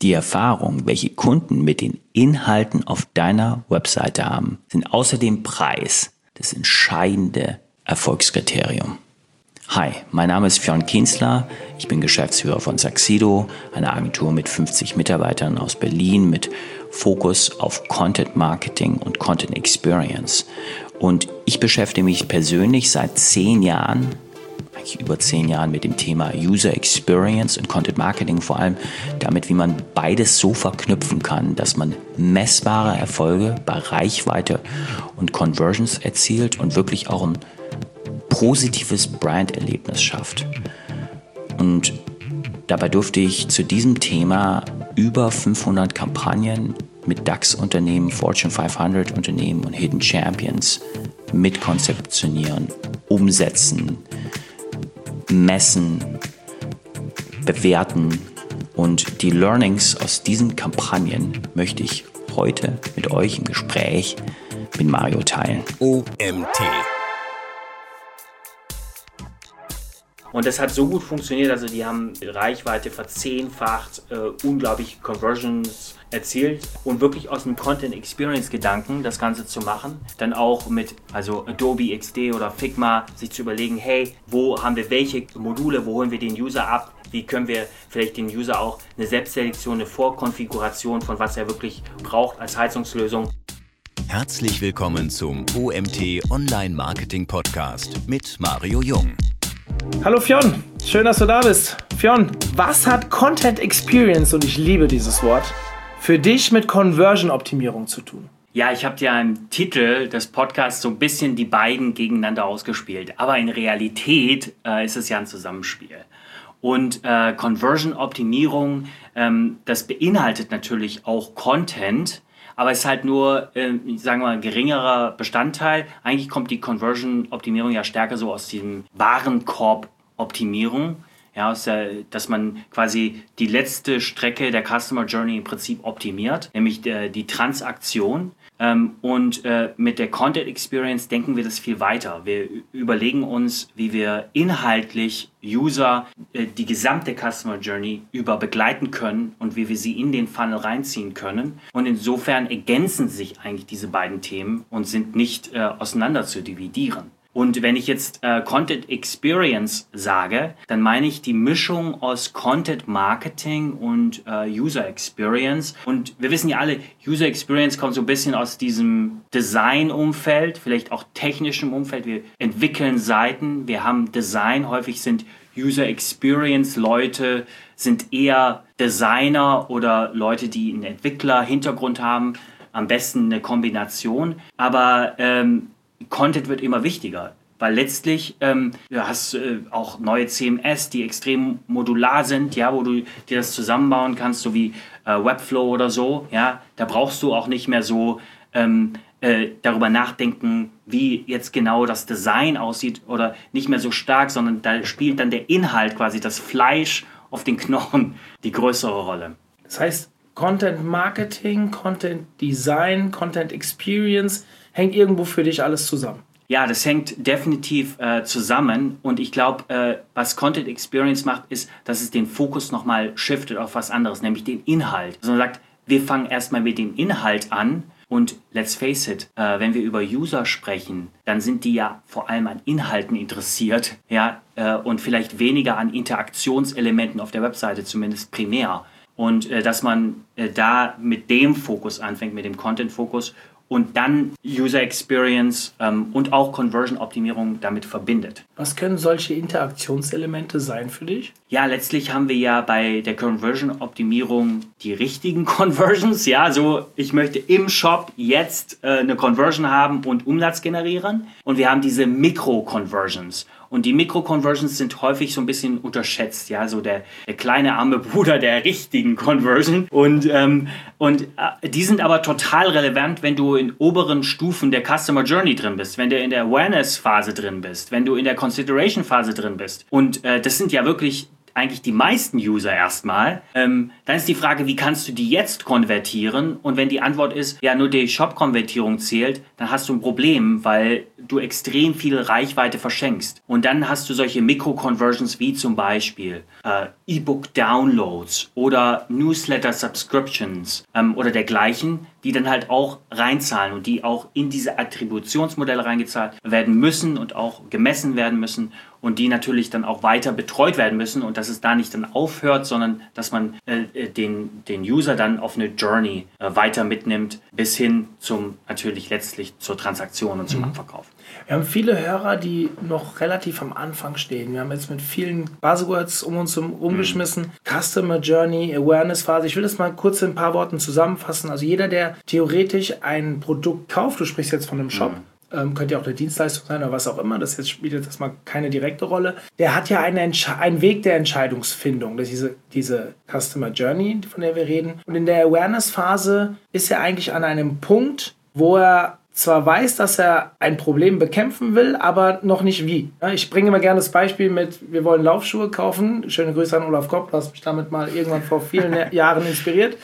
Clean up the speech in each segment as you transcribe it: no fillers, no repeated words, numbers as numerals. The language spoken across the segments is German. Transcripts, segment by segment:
Die Erfahrung, welche Kunden mit den Inhalten auf deiner Webseite haben, sind außer dem Preis das entscheidende Erfolgskriterium. Hi, mein Name ist Fionn Kienzler. Ich bin Geschäftsführer von Saxido, einer Agentur mit 50 Mitarbeitern aus Berlin mit Fokus auf Content Marketing und Content Experience. Und ich beschäftige mich persönlich seit 10 Jahren, eigentlich über 10 Jahren, mit dem Thema User Experience und Content Marketing, vor allem damit, wie man beides so verknüpfen kann, dass man messbare Erfolge bei Reichweite und Conversions erzielt und wirklich auch ein positives Branderlebnis schafft. Und dabei durfte ich zu diesem Thema über 500 Kampagnen mit DAX-Unternehmen, Fortune 500 Unternehmen und Hidden Champions mitkonzeptionieren, umsetzen, messen, bewerten. Und die Learnings aus diesen Kampagnen möchte ich heute mit euch im Gespräch mit Mario teilen. OMT. Und das hat so gut funktioniert, also die haben Reichweite verzehnfacht, unglaublich Conversions erzielt und wirklich aus dem Content Experience Gedanken das Ganze zu machen. Dann auch mit Adobe XD oder Figma sich zu überlegen, hey, wo haben wir welche Module, wo holen wir den User ab? Wie können wir vielleicht den User auch eine Selbstselektion, eine Vorkonfiguration von was er wirklich braucht als Heizungslösung. Herzlich willkommen zum OMT Online Marketing Podcast mit Mario Jung. Hallo Fionn, schön, dass du da bist. Fionn, was hat Content Experience, und ich liebe dieses Wort, für dich mit Conversion-Optimierung zu tun? Ja, ich habe ja im Titel des Podcasts so ein bisschen die beiden gegeneinander ausgespielt. Aber in Realität ist es ja ein Zusammenspiel. Und Conversion-Optimierung, das beinhaltet natürlich auch Content, aber es ist halt nur, sagen wir mal, ein geringerer Bestandteil. Eigentlich kommt die Conversion-Optimierung ja stärker so aus diesem Warenkorb-Optimierung. Ja, dass man quasi die letzte Strecke der Customer Journey im Prinzip optimiert, nämlich die Transaktion. Und mit der Content Experience denken wir das viel weiter. Wir überlegen uns, wie wir inhaltlich User die gesamte Customer Journey über begleiten können und wie wir sie in den Funnel reinziehen können. Und insofern ergänzen sich eigentlich diese beiden Themen und sind nicht auseinander zu dividieren. Und wenn ich jetzt Content Experience sage, dann meine ich die Mischung aus Content Marketing und User Experience. Und wir wissen ja alle, User Experience kommt so ein bisschen aus diesem Design-Umfeld, vielleicht auch technischem Umfeld. Wir entwickeln Seiten, wir haben Design, häufig sind User Experience Leute, sind eher Designer oder Leute, die einen Entwickler-Hintergrund haben, am besten eine Kombination. Aber Content wird immer wichtiger, weil letztlich du hast auch neue CMS, die extrem modular sind, ja, wo du dir das zusammenbauen kannst, so wie Webflow oder so. Ja, da brauchst du auch nicht mehr so darüber nachdenken, wie jetzt genau das Design aussieht oder nicht mehr so stark, sondern da spielt dann der Inhalt, quasi das Fleisch auf den Knochen, die größere Rolle. Das heißt, Content Marketing, Content Design, Content Experience hängt irgendwo für dich alles zusammen. Ja, das hängt definitiv zusammen und ich glaube, was Content Experience macht, ist, dass es den Fokus nochmal shiftet auf was anderes, nämlich den Inhalt. Also man sagt, wir fangen erstmal mit dem Inhalt an und let's face it, wenn wir über User sprechen, dann sind die ja vor allem an Inhalten interessiert, ja, und vielleicht weniger an Interaktionselementen auf der Webseite, zumindest primär. Und dass man da mit dem Fokus anfängt, mit dem Content-Fokus und dann User Experience und auch Conversion-Optimierung damit verbindet. Was können solche Interaktionselemente sein für dich? Ja, letztlich haben wir ja bei der Conversion-Optimierung die richtigen Conversions. Ja, so ich möchte im Shop jetzt eine Conversion haben und Umsatz generieren. Und wir haben diese Mikro-Conversions. Und die Mikro-Conversions sind häufig so ein bisschen unterschätzt, ja, so der kleine arme Bruder der richtigen Conversion. Und die sind aber total relevant, wenn du in oberen Stufen der Customer Journey drin bist, wenn du in der Awareness-Phase drin bist, wenn du in der Consideration-Phase drin bist. Und das sind ja wirklich eigentlich die meisten User erstmal, dann ist die Frage, wie kannst du die jetzt konvertieren? Und wenn die Antwort ist, ja, nur die Shop-Konvertierung zählt, dann hast du ein Problem, weil du extrem viel Reichweite verschenkst. Und dann hast du solche Mikro-Conversions wie zum Beispiel E-Book-Downloads oder Newsletter-Subscriptions oder dergleichen, die dann halt auch reinzahlen und die auch in diese Attributionsmodelle reingezahlt werden müssen und auch gemessen werden müssen und die natürlich dann auch weiter betreut werden müssen und dass es da nicht dann aufhört, sondern dass man den User dann auf eine Journey weiter mitnimmt bis hin zum natürlich letztlich zur Transaktion und zum Abverkauf. Wir haben viele Hörer, die noch relativ am Anfang stehen. Wir haben jetzt mit vielen Buzzwords um uns rumgeschmissen. Customer Journey, Awareness Phase. Ich will das mal kurz in ein paar Worten zusammenfassen. Also jeder, der theoretisch ein Produkt kauft, du sprichst jetzt von einem Shop, könnte ja auch eine Dienstleistung sein oder was auch immer, das jetzt spielt jetzt erstmal keine direkte Rolle, der hat ja einen Weg der Entscheidungsfindung, das ist diese Customer Journey, von der wir reden. Und in der Awareness-Phase ist er eigentlich an einem Punkt, wo er zwar weiß, dass er ein Problem bekämpfen will, aber noch nicht wie. Ich bringe immer gerne das Beispiel mit, wir wollen Laufschuhe kaufen. Schöne Grüße an Olaf Kopp, du hast mich damit mal irgendwann vor vielen Jahren inspiriert.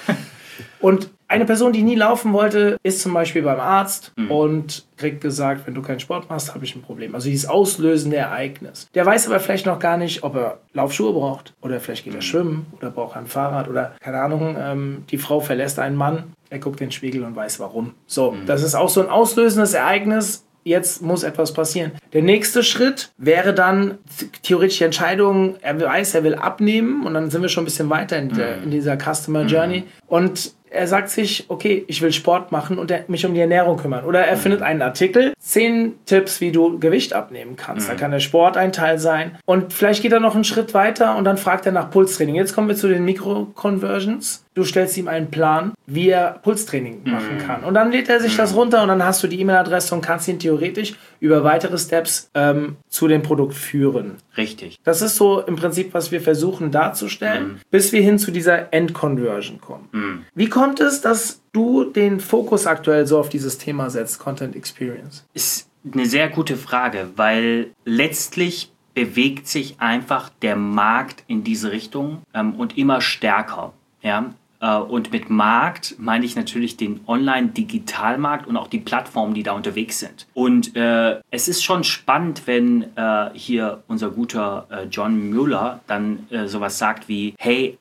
Und eine Person, die nie laufen wollte, ist zum Beispiel beim Arzt und kriegt gesagt, wenn du keinen Sport machst, habe ich ein Problem. Also dieses auslösende Ereignis. Der weiß aber vielleicht noch gar nicht, ob er Laufschuhe braucht oder vielleicht geht er schwimmen oder braucht ein Fahrrad oder keine Ahnung, die Frau verlässt einen Mann, er guckt in den Spiegel und weiß warum. So, das ist auch so ein auslösendes Ereignis. Jetzt muss etwas passieren. Der nächste Schritt wäre dann theoretisch die Entscheidung, er weiß, er will abnehmen und dann sind wir schon ein bisschen weiter in dieser Customer Journey und er sagt sich, okay, ich will Sport machen und mich um die Ernährung kümmern. Oder er findet einen Artikel, 10 Tipps, wie du Gewicht abnehmen kannst. Da kann der Sport ein Teil sein. Und vielleicht geht er noch einen Schritt weiter und dann fragt er nach Pulstraining. Jetzt kommen wir zu den Mikro-Conversions. Du stellst ihm einen Plan, wie er Pulstraining machen kann. Und dann lädt er sich das runter und dann hast du die E-Mail-Adresse und kannst ihn theoretisch über weitere Steps zu dem Produkt führen. Richtig. Das ist so im Prinzip, was wir versuchen darzustellen, bis wir hin zu dieser End-Conversion kommen. Wie kommt es, dass du den Fokus aktuell so auf dieses Thema setzt, Content Experience? Ist eine sehr gute Frage, weil letztlich bewegt sich einfach der Markt in diese Richtung und immer stärker. Ja? Und mit Markt meine ich natürlich den Online-Digitalmarkt und auch die Plattformen, die da unterwegs sind. Und es ist schon spannend, wenn hier unser guter John Mueller dann sowas sagt wie, hey,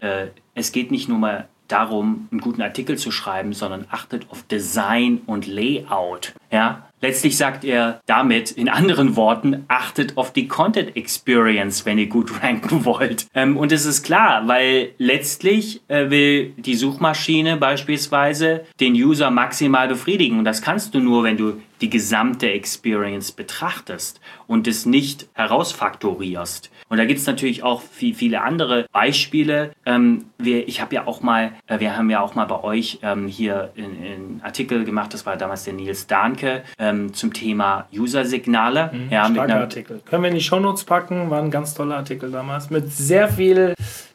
es geht nicht nur mal darum, einen guten Artikel zu schreiben, sondern achtet auf Design und Layout. Ja? Letztlich sagt er damit, in anderen Worten, achtet auf die Content Experience, wenn ihr gut ranken wollt. Und es ist klar, weil letztlich will die Suchmaschine beispielsweise den User maximal befriedigen. Und das kannst du nur, wenn du die gesamte Experience betrachtest und es nicht herausfaktorierst. Und da gibt es natürlich auch viele andere Beispiele. Wir haben ja auch mal bei euch hier einen Artikel gemacht, das war damals der Nils Dahnke, zum Thema User-Signale. Starker Artikel. Können wir in die Shownotes packen, war ein ganz toller Artikel damals, mit sehr viel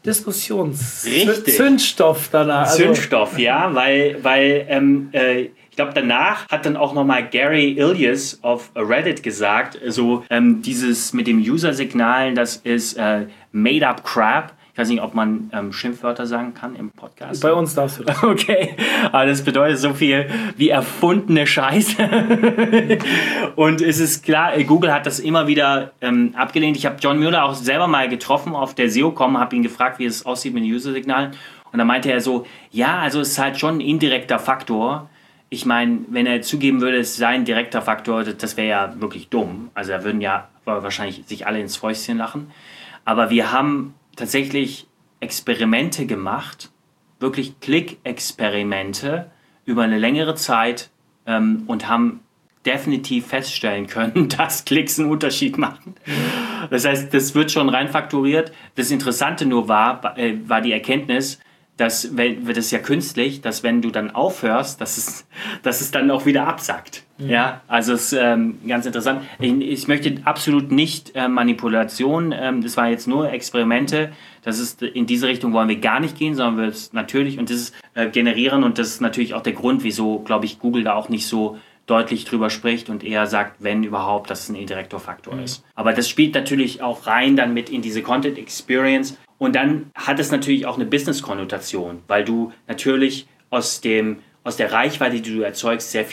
Zündstoff danach. Zündstoff, ja, weil ich glaube, danach hat dann auch nochmal Gary Illyes auf Reddit gesagt, so dieses mit dem User-Signalen, das ist made-up crap. Ich weiß nicht, ob man Schimpfwörter sagen kann im Podcast. Bei uns darfst du das. Okay, aber das bedeutet so viel wie erfundene Scheiße. Und es ist klar, Google hat das immer wieder abgelehnt. Ich habe John Mueller auch selber mal getroffen auf der SEO-Com, habe ihn gefragt, wie es aussieht mit den User-Signalen. Und da meinte er so, ja, also es ist halt schon ein indirekter Faktor. Ich meine, wenn er zugeben würde, es sei ein direkter Faktor, das wäre ja wirklich dumm. Also da würden ja wahrscheinlich sich alle ins Fäustchen lachen. Aber wir haben tatsächlich Experimente gemacht, wirklich Klick-Experimente über eine längere Zeit und haben definitiv feststellen können, dass Klicks einen Unterschied machen. Das heißt, das wird schon rein fakturiert. Das Interessante nur war die Erkenntnis, das ist ja künstlich, dass wenn du dann aufhörst, dass es dann auch wieder absackt. Ja, also es ist ganz interessant. Ich möchte absolut nicht Manipulation, das waren jetzt nur Experimente. Das ist, in diese Richtung wollen wir gar nicht gehen, sondern wir es natürlich und das generieren und das ist natürlich auch der Grund, wieso, glaube ich, Google da auch nicht so deutlich drüber spricht und eher sagt, wenn überhaupt, dass es ein indirekter Faktor ist. Aber das spielt natürlich auch rein dann mit in diese Content Experience. Und dann hat es natürlich auch eine Business-Konnotation, weil du natürlich aus der Reichweite, die du erzeugst, sehr viel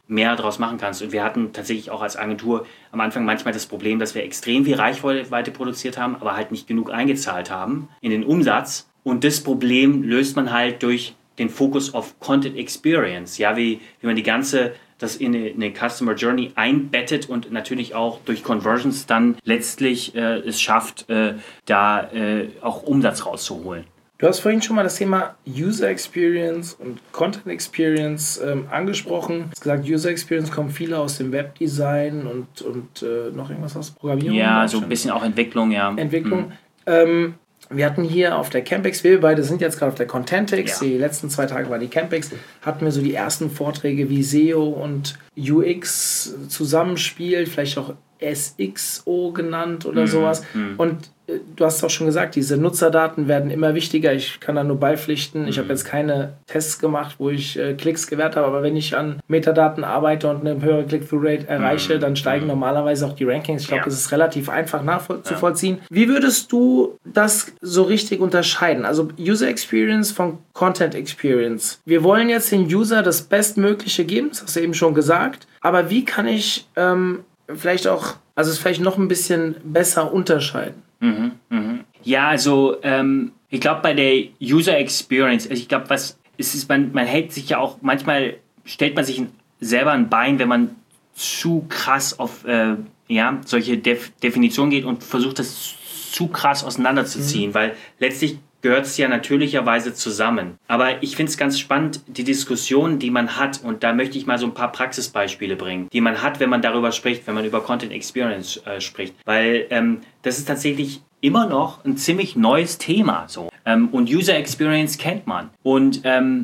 mehr daraus machen kannst. Und wir hatten tatsächlich auch als Agentur am Anfang manchmal das Problem, dass wir extrem viel Reichweite produziert haben, aber halt nicht genug eingezahlt haben in den Umsatz. Und das Problem löst man halt durch den Fokus auf Content Experience, ja, wie man das in eine Customer Journey einbettet und natürlich auch durch Conversions dann letztlich es schafft, da auch Umsatz rauszuholen. Du hast vorhin schon mal das Thema User Experience und Content Experience angesprochen. Du hast gesagt, User Experience kommen viele aus dem Webdesign und noch irgendwas aus Programmierung. Ja, so ein bisschen auch Entwicklung, ja. Entwicklung. Wir hatten hier auf der Campix, wir beide sind jetzt gerade auf der Contentix, die letzten 2 Tage war die Campix, hatten wir so die ersten Vorträge, wie SEO und UX zusammenspielt, vielleicht auch SXO genannt oder sowas. Und du hast auch schon gesagt, diese Nutzerdaten werden immer wichtiger. Ich kann da nur beipflichten. Ich habe jetzt keine Tests gemacht, wo ich Klicks gewährt habe, aber wenn ich an Metadaten arbeite und eine höhere Click-Through-Rate erreiche, dann steigen normalerweise auch die Rankings. Ich glaube, das ist relativ einfach nachzuvollziehen. Wie würdest du das so richtig unterscheiden? Also User Experience von Content Experience. Wir wollen jetzt den User das Bestmögliche geben, das hast du eben schon gesagt, aber wie kann ich vielleicht auch, also es vielleicht noch ein bisschen besser unterscheiden? Ja, also ich glaube bei der User Experience, ich glaube, man hält sich ja auch, manchmal stellt man sich selber ein Bein, wenn man zu krass auf solche Definitionen geht und versucht, das zu krass auseinanderzuziehen, weil letztlich gehört es ja natürlicherweise zusammen. Aber ich finde es ganz spannend, die Diskussion, die man hat, und da möchte ich mal so ein paar Praxisbeispiele bringen, die man hat, wenn man darüber spricht, wenn man über Content Experience spricht. Weil das ist tatsächlich immer noch ein ziemlich neues Thema. So. Und User Experience kennt man. Und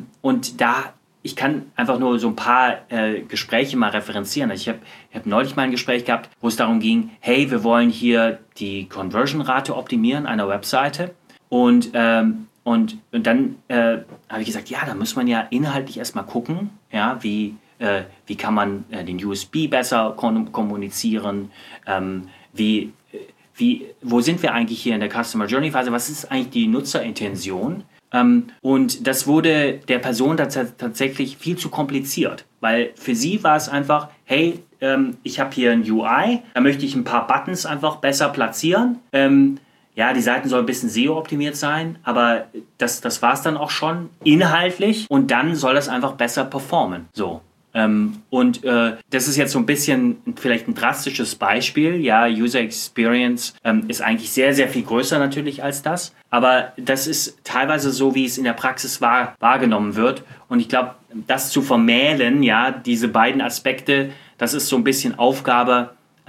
ich kann einfach nur so ein paar Gespräche mal referenzieren. Also ich hab neulich mal ein Gespräch gehabt, wo es darum ging, hey, wir wollen hier die Conversion-Rate optimieren einer Webseite. Und dann habe ich gesagt, ja, da muss man ja inhaltlich erstmal gucken, ja, wie kann man den USB besser kommunizieren, wo sind wir eigentlich hier in der Customer Journey Phase, was ist eigentlich die Nutzerintention? Und das wurde der Person tatsächlich viel zu kompliziert, weil für sie war es einfach, hey, ich habe hier ein UI, da möchte ich ein paar Buttons einfach besser platzieren. Ja, die Seiten sollen ein bisschen SEO-optimiert sein, aber das war es dann auch schon inhaltlich und dann soll das einfach besser performen. So. Das ist jetzt so ein bisschen vielleicht ein drastisches Beispiel. Ja, User Experience ist eigentlich sehr, sehr viel größer natürlich als das. Aber das ist teilweise so, wie es in der Praxis wahrgenommen wird. Und ich glaube, das zu vermählen, ja, diese beiden Aspekte, das ist so ein bisschen Aufgabe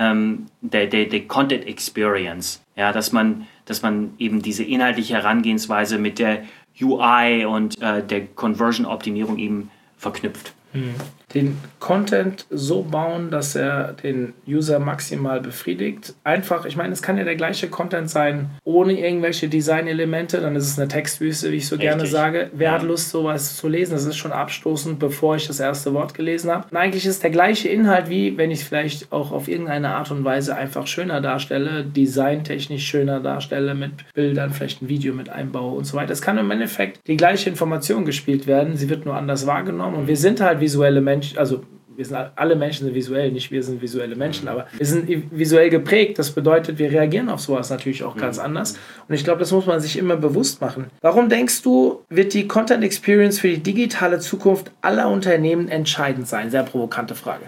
der Content Experience. Ja, dass man eben diese inhaltliche Herangehensweise mit der UI und der Conversion-Optimierung eben verknüpft. Den Content so bauen, dass er den User maximal befriedigt. Einfach, ich meine, es kann ja der gleiche Content sein, ohne irgendwelche Designelemente, dann ist es eine Textwüste, wie ich so gerne sage. Wer hat Lust, sowas zu lesen? Das ist schon abstoßend, bevor ich das erste Wort gelesen habe. Und eigentlich ist der gleiche Inhalt, wie wenn ich es vielleicht auch auf irgendeine Art und Weise einfach schöner darstelle, designtechnisch schöner darstelle, mit Bildern, vielleicht ein Video mit einbaue und so weiter. Es kann im Endeffekt die gleiche Information gespielt werden, sie wird nur anders wahrgenommen und wir sind halt visuelle Menschen, also alle Menschen sind visuell, nicht wir sind visuelle Menschen, aber wir sind visuell geprägt. Das bedeutet, wir reagieren auf sowas natürlich auch ganz anders. Und ich glaube, das muss man sich immer bewusst machen. Warum denkst du, wird die Content Experience für die digitale Zukunft aller Unternehmen entscheidend sein? Sehr provokante Frage.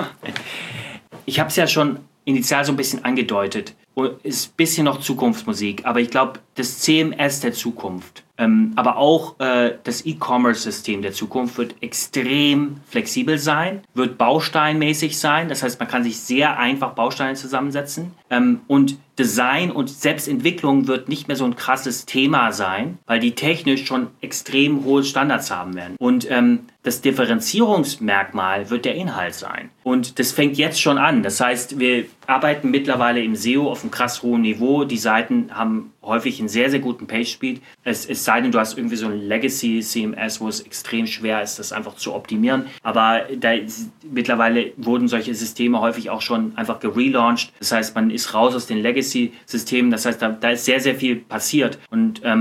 Ich habe es ja schon initial so ein bisschen angedeutet. Ist ein bisschen noch Zukunftsmusik, aber ich glaube, das CMS der Zukunft, aber auch das E-Commerce-System der Zukunft wird extrem flexibel sein, wird bausteinmäßig sein. Das heißt, man kann sich sehr einfach Bausteine zusammensetzen. Und Design und Selbstentwicklung wird nicht mehr so ein krasses Thema sein, weil die technisch schon extrem hohe Standards haben werden. Und das Differenzierungsmerkmal wird der Inhalt sein. Und das fängt jetzt schon an. Das heißt, wir arbeiten mittlerweile im SEO auf einem krass hohen Niveau. Die Seiten haben häufig einen sehr, sehr guten Page-Speed. Es sei denn, du hast irgendwie so ein Legacy-CMS, wo es extrem schwer ist, das einfach zu optimieren. Aber mittlerweile wurden solche Systeme häufig auch schon einfach gelauncht. Das heißt, man ist raus aus den Legacy-Systemen. Das heißt, da ist sehr, sehr viel passiert. Und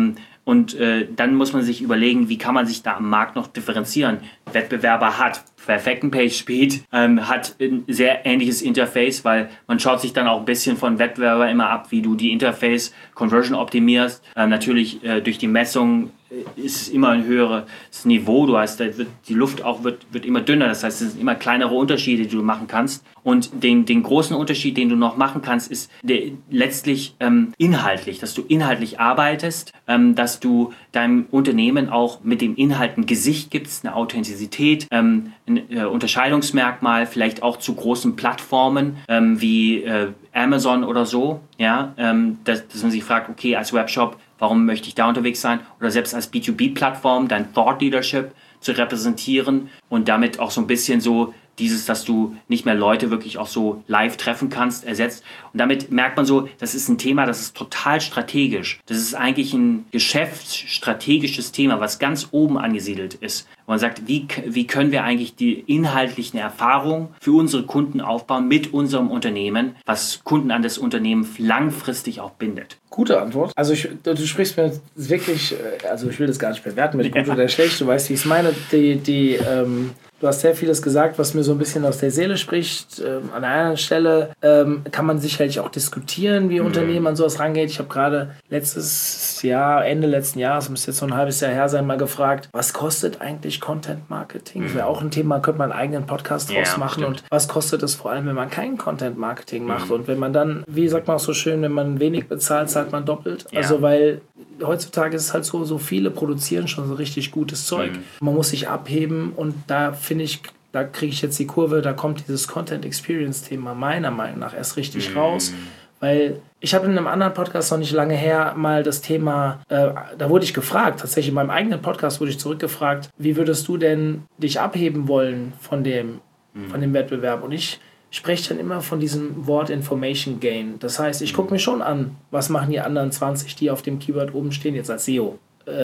Und dann muss man sich überlegen, wie kann man sich da am Markt noch differenzieren. Wettbewerber hat perfekten Page Speed, hat ein sehr ähnliches Interface, weil man schaut sich dann auch ein bisschen von Wettbewerber immer ab, wie du die Interface Conversion optimierst. Natürlich durch die Messung ist es immer ein höheres Niveau. Du hast, die Luft auch wird immer dünner. Das heißt, es sind immer kleinere Unterschiede, die du machen kannst. Und den großen Unterschied, den du noch machen kannst, ist letztlich inhaltlich, dass du inhaltlich arbeitest, dass du deinem Unternehmen auch mit dem Inhalt ein Gesicht gibst, eine Authentizität, ein Unterscheidungsmerkmal, vielleicht auch zu großen Plattformen wie Amazon oder so, ja, dass man sich fragt, okay, als Webshop, warum möchte ich da unterwegs sein? Oder selbst als B2B-Plattform dein Thought Leadership zu repräsentieren und damit auch so ein bisschen so dieses, dass du nicht mehr Leute wirklich auch so live treffen kannst, ersetzt. Und damit merkt man so, das ist ein Thema, das ist total strategisch. Das ist eigentlich ein geschäftsstrategisches Thema, was ganz oben angesiedelt ist. Wo man sagt, wie können wir eigentlich die inhaltlichen Erfahrungen für unsere Kunden aufbauen mit unserem Unternehmen, was Kunden an das Unternehmen langfristig auch bindet. Gute Antwort. Also du sprichst mir wirklich, also ich will das gar nicht bewerten mit gut oder schlecht, du weißt, wie ich es meine. Du hast sehr vieles gesagt, was mir so ein bisschen aus der Seele spricht. An einer anderen Stelle kann man sicherlich auch diskutieren, wie Unternehmen an sowas rangeht. Ich habe gerade Ende letzten Jahres, müsste jetzt so ein halbes Jahr her sein, mal gefragt, was kostet eigentlich Content Marketing? Das wäre auch ein Thema, könnte man einen eigenen Podcast draus machen. Stimmt. Und was kostet es vor allem, wenn man kein Content Marketing macht? Und wenn man dann, wie sagt man auch so schön, wenn man wenig bezahlt, zahlt man doppelt. Ja. Also weil heutzutage ist es halt so viele produzieren schon so richtig gutes Zeug. Man muss sich abheben und da finde ich, da kriege ich jetzt die Kurve, da kommt dieses Content Experience Thema meiner Meinung nach erst richtig raus, weil ich habe in einem anderen Podcast noch nicht lange her mal das Thema, da wurde ich gefragt, tatsächlich in meinem eigenen Podcast wurde ich zurückgefragt, wie würdest du denn dich abheben wollen von dem Wettbewerb? Und ich spreche dann immer von diesem Wort Information Gain. Das heißt, ich gucke mir schon an, was machen die anderen 20, die auf dem Keyword oben stehen, jetzt als SEO.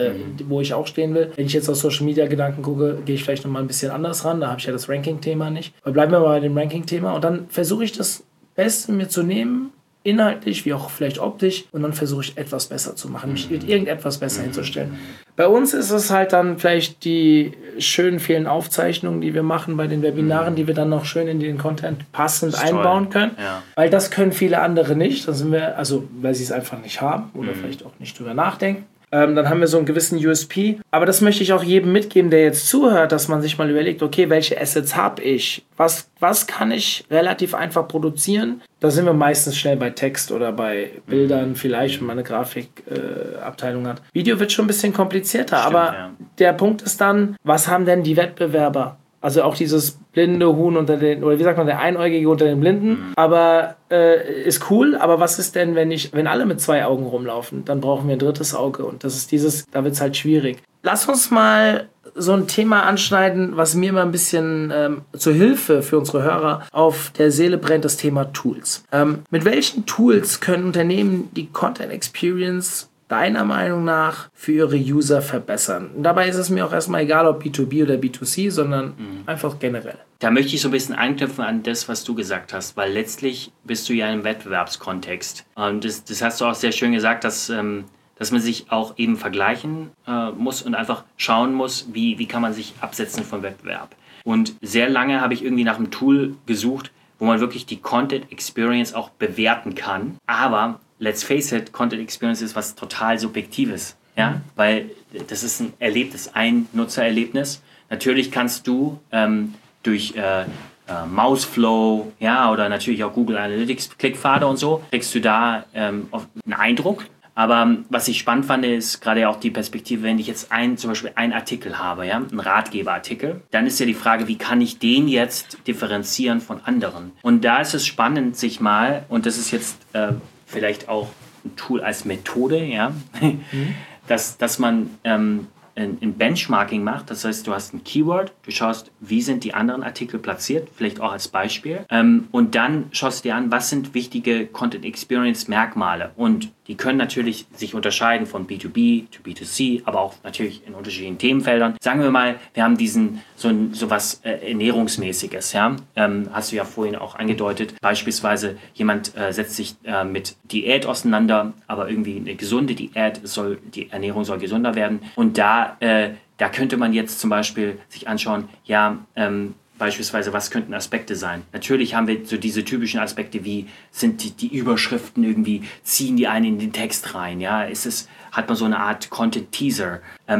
Wo ich auch stehen will. Wenn ich jetzt auf Social Media Gedanken gucke, gehe ich vielleicht nochmal ein bisschen anders ran. Da habe ich ja das Ranking-Thema nicht. Aber bleiben wir mal bei dem Ranking-Thema. Und dann versuche ich das Beste mir zu nehmen, inhaltlich wie auch vielleicht optisch. Und dann versuche ich etwas besser zu machen, mich mit irgendetwas besser hinzustellen. Bei uns ist es halt dann vielleicht die schönen vielen Aufzeichnungen, die wir machen bei den Webinaren, die wir dann noch schön in den Content passend einbauen können. Ja. Weil das können viele andere nicht. Dann sind wir, also weil sie es einfach nicht haben oder vielleicht auch nicht drüber nachdenken. Dann haben wir so einen gewissen USP. Aber das möchte ich auch jedem mitgeben, der jetzt zuhört, dass man sich mal überlegt, okay, welche Assets habe ich? Was kann ich relativ einfach produzieren? Da sind wir meistens schnell bei Text oder bei Bildern, vielleicht, wenn man eine Grafikabteilung hat. Video wird schon ein bisschen komplizierter, aber der Punkt ist dann, was haben denn die Wettbewerber? Also auch dieses blinde Huhn unter den, oder wie sagt man, der Einäugige unter den Blinden. Aber ist cool, aber was ist denn, wenn alle mit 2 Augen rumlaufen? Dann brauchen wir ein drittes Auge und das ist da wird es halt schwierig. Lass uns mal so ein Thema anschneiden, was mir immer ein bisschen zur Hilfe für unsere Hörer auf der Seele brennt, das Thema Tools. Mit welchen Tools können Unternehmen die Content Experience deiner Meinung nach für ihre User verbessern? Und dabei ist es mir auch erstmal egal, ob B2B oder B2C, sondern einfach generell. Da möchte ich so ein bisschen anknüpfen an das, was du gesagt hast, weil letztlich bist du ja im Wettbewerbskontext. Und das hast du auch sehr schön gesagt, dass man sich auch eben vergleichen muss und einfach schauen muss, wie kann man sich absetzen vom Wettbewerb. Und sehr lange habe ich irgendwie nach einem Tool gesucht, wo man wirklich die Content Experience auch bewerten kann. Aber let's face it, Content Experience ist was total Subjektives, ja, weil das ist ein Erlebnis, ein Nutzererlebnis. Natürlich kannst du durch Mouseflow, ja, oder natürlich auch Google Analytics, Klickpfade und so, kriegst du da einen Eindruck. Aber was ich spannend fand, ist gerade auch die Perspektive, wenn ich jetzt zum Beispiel einen Artikel habe, ja, einen Ratgeberartikel, dann ist ja die Frage, wie kann ich den jetzt differenzieren von anderen? Und da ist es spannend, sich mal, und das ist jetzt vielleicht auch ein Tool als Methode, ja, dass man ein Benchmarking macht. Das heißt, du hast ein Keyword, du schaust, wie sind die anderen Artikel platziert, vielleicht auch als Beispiel. Und dann schaust du dir an, was sind wichtige Content Experience Merkmale. Und die können natürlich sich unterscheiden von B2B to B2C, aber auch natürlich in unterschiedlichen Themenfeldern. Sagen wir mal, wir haben so was Ernährungsmäßiges. Ja? Hast du ja vorhin auch angedeutet. Beispielsweise jemand setzt sich mit Diät auseinander, aber irgendwie eine gesunde Diät, die Ernährung soll gesunder werden. Und da könnte man jetzt zum Beispiel sich anschauen, beispielsweise, was könnten Aspekte sein? Natürlich haben wir so diese typischen Aspekte, wie sind die Überschriften irgendwie, ziehen die einen in den Text rein, ja? Hat man so eine Art Content-Teaser?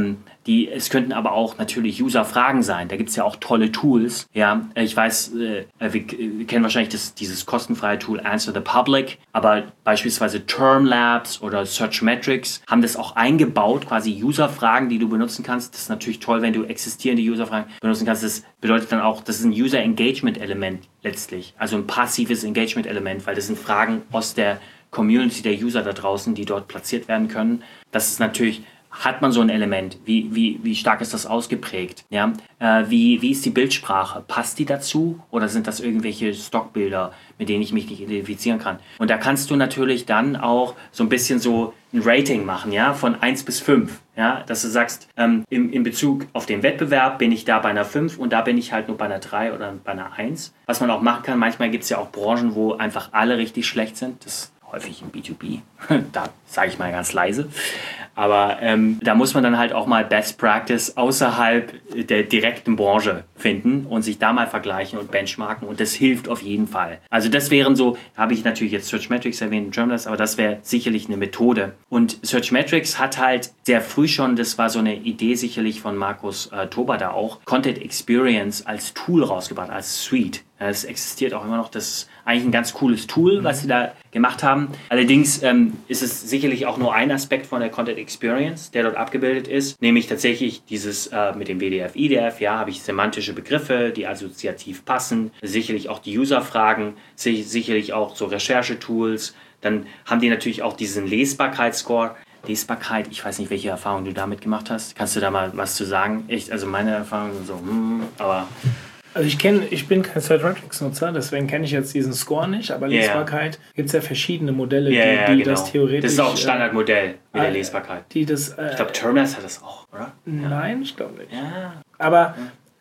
Es könnten aber auch natürlich User-Fragen sein. Da gibt es ja auch tolle Tools. Ja, ich weiß, wir kennen wahrscheinlich dieses kostenfreie Tool Answer the Public, aber beispielsweise Termlabs oder Searchmetrics haben das auch eingebaut, quasi User-Fragen, die du benutzen kannst. Das ist natürlich toll, wenn du existierende User-Fragen benutzen kannst. Das bedeutet dann auch, das ist ein User-Engagement-Element letztlich, also ein passives Engagement-Element, weil das sind Fragen aus der Community der User da draußen, die dort platziert werden können. Das ist natürlich, hat man so ein Element? Wie stark ist das ausgeprägt? Ja? Wie ist die Bildsprache? Passt die dazu? Oder sind das irgendwelche Stockbilder, mit denen ich mich nicht identifizieren kann? Und da kannst du natürlich dann auch so ein bisschen so ein Rating machen, ja, von 1 bis 5. Ja? Dass du sagst, in Bezug auf den Wettbewerb bin ich da bei einer 5 und da bin ich halt nur bei einer 3 oder bei einer 1. Was man auch machen kann, manchmal gibt es ja auch Branchen, wo einfach alle richtig schlecht sind. Das ist häufig im B2B. Da sage ich mal ganz leise. Aber da muss man dann halt auch mal Best Practice außerhalb der direkten Branche finden und sich da mal vergleichen und benchmarken. Und das hilft auf jeden Fall. Also das wären so, habe ich natürlich jetzt Searchmetrics erwähnt, Journalist, aber das wäre sicherlich eine Methode. Und Searchmetrics hat halt sehr früh schon, das war so eine Idee sicherlich von Markus Tober da auch, Content Experience als Tool rausgebracht, als Suite. Es existiert auch immer noch, das ist eigentlich ein ganz cooles Tool, was sie da gemacht haben. Allerdings ist es sicherlich auch nur ein Aspekt von der Content Experience, der dort abgebildet ist, nämlich tatsächlich dieses mit dem WDF, IDF, ja, habe ich semantische Begriffe, die assoziativ passen, sicherlich auch die User-Fragen, sicherlich auch so Recherchetools, dann haben die natürlich auch diesen Lesbarkeitsscore. Lesbarkeit, ich weiß nicht, welche Erfahrungen du damit gemacht hast. Kannst du da mal was zu sagen? Also meine Erfahrungen sind so, aber... Also ich bin kein Searchmetrics-Nutzer, deswegen kenne ich jetzt diesen Score nicht, aber Lesbarkeit gibt es ja verschiedene Modelle, die genau. das theoretisch... Das ist auch ein Standardmodell mit der Lesbarkeit. Ich glaube, Terminus hat das auch, oder? Nein, ich glaube nicht. Ja. Aber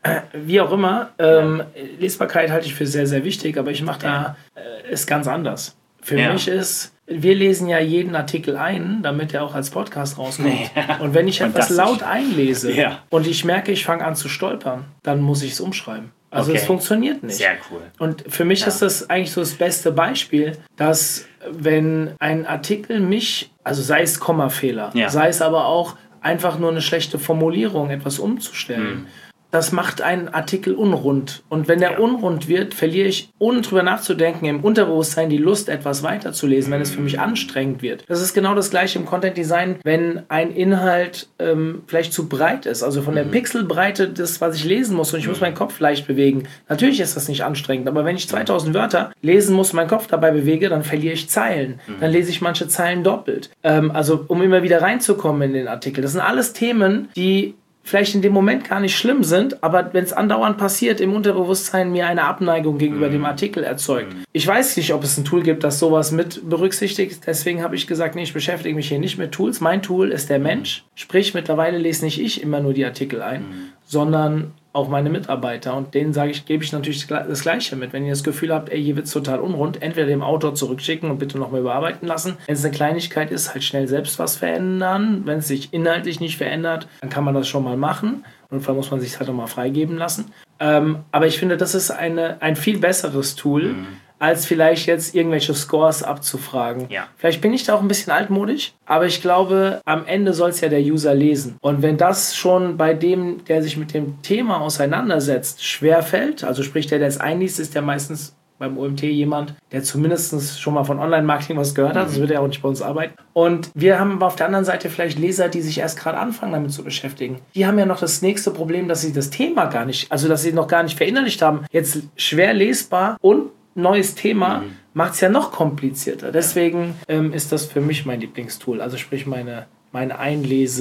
wie auch immer, Lesbarkeit halte ich für sehr, sehr wichtig, aber ich mache da ist ganz anders. Für mich ist... Wir lesen ja jeden Artikel ein, damit er auch als Podcast rauskommt. Und wenn ich etwas laut einlese und ich merke, ich fange an zu stolpern, dann muss ich es umschreiben. Also es funktioniert nicht. Sehr cool. Und für mich ist das eigentlich so das beste Beispiel, dass wenn ein Artikel also sei es Kommafehler, sei es aber auch einfach nur eine schlechte Formulierung, etwas umzustellen, das macht einen Artikel unrund. Und wenn der unrund wird, verliere ich, ohne drüber nachzudenken, im Unterbewusstsein die Lust, etwas weiterzulesen, wenn es für mich anstrengend wird. Das ist genau das Gleiche im Content Design, wenn ein Inhalt vielleicht zu breit ist. Also von der Pixelbreite des, was ich lesen muss, und ich muss meinen Kopf leicht bewegen. Natürlich ist das nicht anstrengend, aber wenn ich 2000 Wörter lesen muss, meinen Kopf dabei bewege, dann verliere ich Zeilen. Dann lese ich manche Zeilen doppelt. Also um immer wieder reinzukommen in den Artikel. Das sind alles Themen, die vielleicht in dem Moment gar nicht schlimm sind, aber wenn es andauernd passiert, im Unterbewusstsein mir eine Abneigung gegenüber dem Artikel erzeugt. Ich weiß nicht, ob es ein Tool gibt, das sowas mit berücksichtigt, deswegen habe ich gesagt, nee, ich beschäftige mich hier nicht mit Tools. Mein Tool ist der Mensch, sprich mittlerweile lese nicht ich immer nur die Artikel ein, sondern auch meine Mitarbeiter, und denen gebe ich natürlich das Gleiche mit. Wenn ihr das Gefühl habt, hier wird es total unrund, entweder dem Autor zurückschicken und bitte nochmal überarbeiten lassen. Wenn es eine Kleinigkeit ist, halt schnell selbst was verändern. Wenn es sich inhaltlich nicht verändert, dann kann man das schon mal machen. Und vor allem muss man sich halt nochmal freigeben lassen. Aber ich finde, das ist ein viel besseres Tool, als vielleicht jetzt irgendwelche Scores abzufragen. Ja. Vielleicht bin ich da auch ein bisschen altmodisch, aber ich glaube, am Ende soll es ja der User lesen. Und wenn das schon bei dem, der sich mit dem Thema auseinandersetzt, schwerfällt, also sprich, der es einliest, ist der meistens beim OMT jemand, der zumindest schon mal von Online-Marketing was gehört hat, sonst wird er auch nicht bei uns arbeiten. Und wir haben aber auf der anderen Seite vielleicht Leser, die sich erst gerade anfangen, damit zu beschäftigen. Die haben ja noch das nächste Problem, dass sie das Thema dass sie noch gar nicht verinnerlicht haben. Jetzt schwer lesbar und neues Thema macht es ja noch komplizierter. Deswegen ist das für mich mein Lieblingstool. Also sprich meine Einlese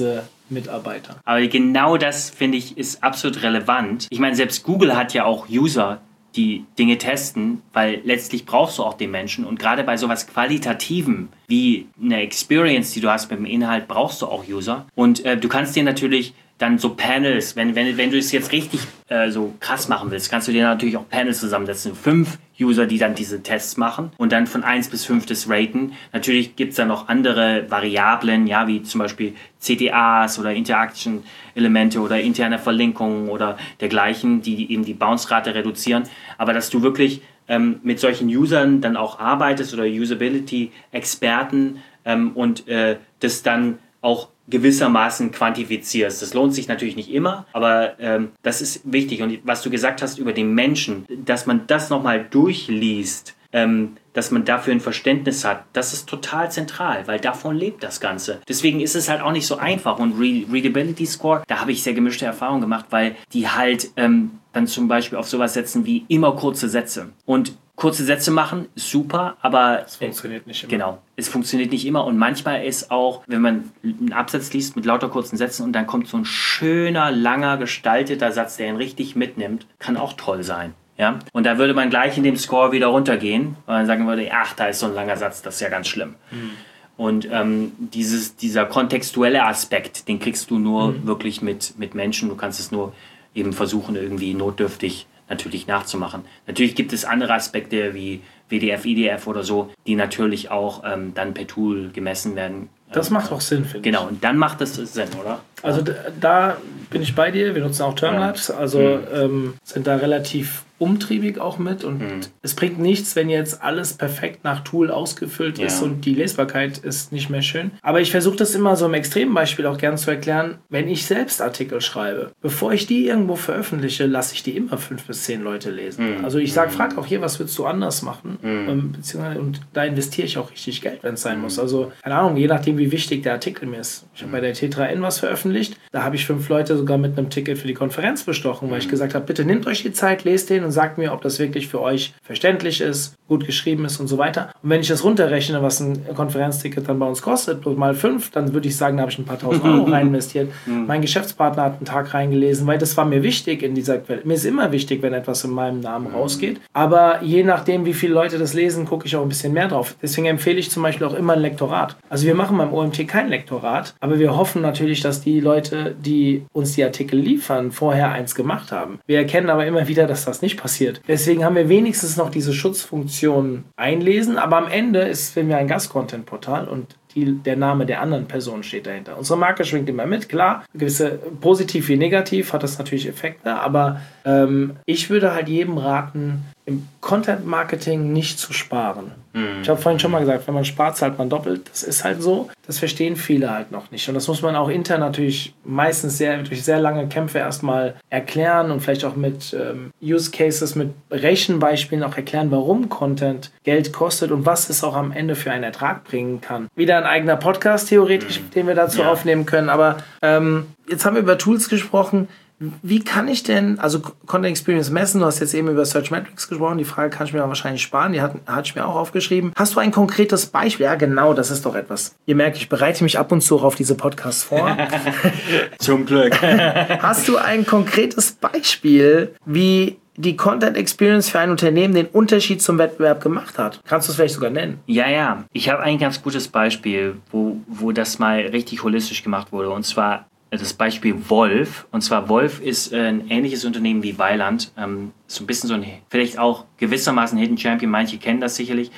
Mitarbeiter. Aber genau das, finde ich, ist absolut relevant. Ich meine, selbst Google hat ja auch User, die Dinge testen, weil letztlich brauchst du auch den Menschen. Und gerade bei sowas Qualitativem wie eine Experience, die du hast mit dem Inhalt, brauchst du auch User. Und du kannst dir natürlich dann so Panels, wenn du es jetzt richtig so krass machen willst, kannst du dir natürlich auch Panels zusammensetzen. 5 User, die dann diese Tests machen und dann von 1 bis 5 das raten. Natürlich gibt es dann noch andere Variablen, ja, wie zum Beispiel CTAs oder Interaction-Elemente oder interne Verlinkungen oder dergleichen, die eben die Bounce-Rate reduzieren. Aber dass du wirklich mit solchen Usern dann auch arbeitest oder Usability-Experten und das dann auch gewissermaßen quantifizierst. Das lohnt sich natürlich nicht immer, aber das ist wichtig. Und was du gesagt hast über den Menschen, dass man das nochmal durchliest, dass man dafür ein Verständnis hat, das ist total zentral, weil davon lebt das Ganze. Deswegen ist es halt auch nicht so einfach. Und Readability Score, da habe ich sehr gemischte Erfahrungen gemacht, weil die halt dann zum Beispiel auf sowas setzen wie immer kurze Sätze. Und kurze Sätze machen, super, aber es funktioniert nicht immer. Genau, es funktioniert nicht immer und manchmal ist auch, wenn man einen Absatz liest mit lauter kurzen Sätzen und dann kommt so ein schöner, langer, gestalteter Satz, der ihn richtig mitnimmt, kann auch toll sein. Ja? Und da würde man gleich in dem Score wieder runtergehen, weil man sagen würde, ach, da ist so ein langer Satz, das ist ja ganz schlimm. Und dieser kontextuelle Aspekt, den kriegst du nur wirklich mit Menschen, du kannst es nur eben versuchen, irgendwie notdürftig natürlich nachzumachen. Natürlich gibt es andere Aspekte wie WDF, IDF oder so, die natürlich auch dann per Tool gemessen werden. Das macht auch Sinn, finde ich. Genau, und dann macht das Sinn, oder? Also da bin ich bei dir. Wir nutzen auch Termlabs, also sind da relativ umtriebig auch mit und es bringt nichts, wenn jetzt alles perfekt nach Tool ausgefüllt ist und die Lesbarkeit ist nicht mehr schön. Aber ich versuche das immer so im Extrembeispiel auch gern zu erklären, wenn ich selbst Artikel schreibe, bevor ich die irgendwo veröffentliche, lasse ich die immer 5 bis 10 Leute lesen. Also ich frage auch hier, was würdest du anders machen? Und da investiere ich auch richtig Geld, wenn es sein muss. Also keine Ahnung, je nachdem, wie wichtig der Artikel mir ist. Ich habe bei der T3N was veröffentlicht, da habe ich 5 Leute sogar mit einem Ticket für die Konferenz bestochen, weil ich gesagt habe, bitte nehmt euch die Zeit, lest den und sagt mir, ob das wirklich für euch verständlich ist, gut geschrieben ist und so weiter. Und wenn ich das runterrechne, was ein Konferenzticket dann bei uns kostet, mal 5, dann würde ich sagen, da habe ich ein paar tausend Euro rein investiert. Mein Geschäftspartner hat einen Tag reingelesen, weil das war mir wichtig in dieser Quelle. Mir ist immer wichtig, wenn etwas in meinem Namen rausgeht. Aber je nachdem, wie viele Leute das lesen, gucke ich auch ein bisschen mehr drauf. Deswegen empfehle ich zum Beispiel auch immer ein Lektorat. Also wir machen beim OMT kein Lektorat, aber wir hoffen natürlich, dass die Leute, die uns die Artikel liefern, vorher eins gemacht haben. Wir erkennen aber immer wieder, dass das nicht passiert. Deswegen haben wir wenigstens noch diese Schutzfunktion einlesen, aber am Ende ist, wenn wir ein Gast-Content-Portal und der Name der anderen Person steht dahinter. Unsere Marke schwingt immer mit, klar, gewisse positiv wie negativ hat das natürlich Effekte, aber ich würde halt jedem raten, im Content-Marketing nicht zu sparen. Ich habe vorhin schon mal gesagt, wenn man spart, zahlt man doppelt. Das ist halt so. Das verstehen viele halt noch nicht. Und das muss man auch intern natürlich meistens durch sehr lange Kämpfe erstmal erklären und vielleicht auch mit Use Cases, mit Rechenbeispielen auch erklären, warum Content Geld kostet und was es auch am Ende für einen Ertrag bringen kann. Wieder ein eigener Podcast theoretisch, den wir dazu aufnehmen können. Aber jetzt haben wir über Tools gesprochen. Wie kann ich denn, also Content Experience messen, du hast jetzt eben über Search Metrics gesprochen, die Frage kann ich mir wahrscheinlich sparen, die hatte ich mir auch aufgeschrieben. Hast du ein konkretes Beispiel? Ja genau, das ist doch etwas. Ihr merkt, ich bereite mich ab und zu auf diese Podcasts vor. Zum Glück. Hast du ein konkretes Beispiel, wie die Content Experience für ein Unternehmen den Unterschied zum Wettbewerb gemacht hat? Kannst du es vielleicht sogar nennen? Ja. Ich habe ein ganz gutes Beispiel, wo das mal richtig holistisch gemacht wurde, und zwar das Beispiel Wolf. Und zwar Wolf ist ein ähnliches Unternehmen wie Weiland. So ein bisschen so ein, vielleicht auch gewissermaßen Hidden Champion. Manche kennen das sicherlich.